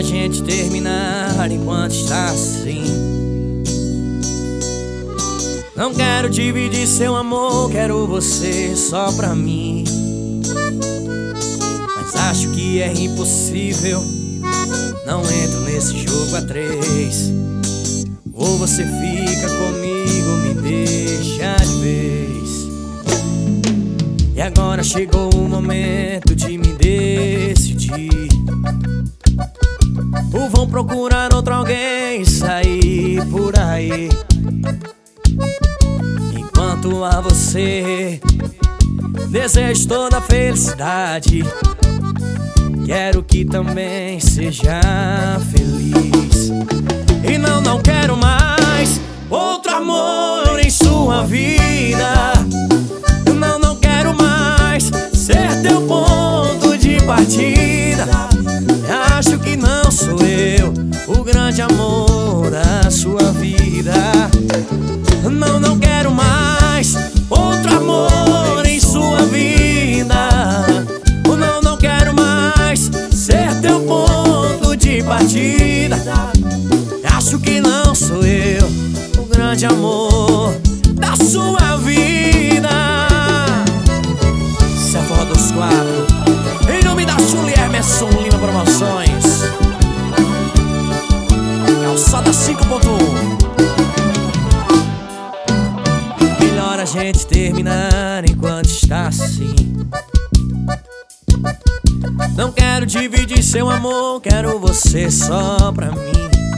a gente terminar enquanto está assim. Não quero dividir seu amor, quero você só pra mim. Mas acho que é impossível, não entro nesse jogo a três. Ou você fica comigo, me deixa de vez. E agora chegou o momento de me decidir. Ou vão procurar outro alguém e sair por aí. Enquanto a você desejo toda a felicidade, quero que também seja feliz. E não quero mais outro amor em sua vida. Não quero mais ser teu ponto de partida. Acho que não sou eu o grande amor da sua vida. Não quero mais outro amor em sua vida. Não quero mais ser teu ponto de partida. Acho que não sou eu o grande amor da sua vida. Isso é Forró dos Quatro, em nome da Julie Emerson Lima Promoções, Calçada 5.1. Melhor a gente terminar enquanto está assim. Não quero dividir seu amor, quero você só pra mim.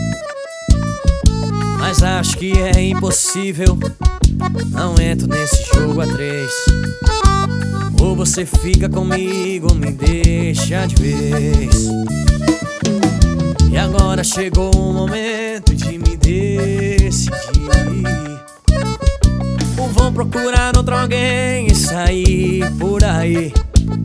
Mas acho que é impossível, não entro nesse jogo a três. Ou você fica comigo, me deixa de vez. E agora chegou o momento de me decidir. Ou vão procurar outro alguém e sair por aí.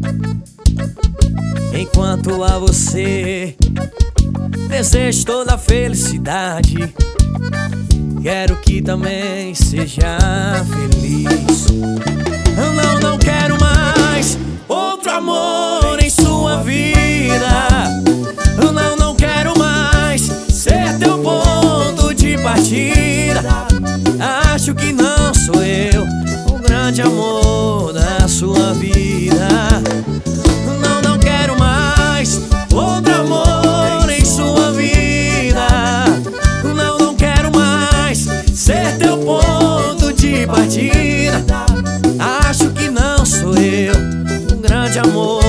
Enquanto a você desejo toda a felicidade, quero que também seja feliz. Não quero mais outro amor em sua vida. Não quero mais ser teu ponto de partida. Acho que não sou eu o grande amor da sua vida. Não quero mais outro amor em sua vida. Não quero mais ser teu ponto de partida. Acho que não sou eu o grande amor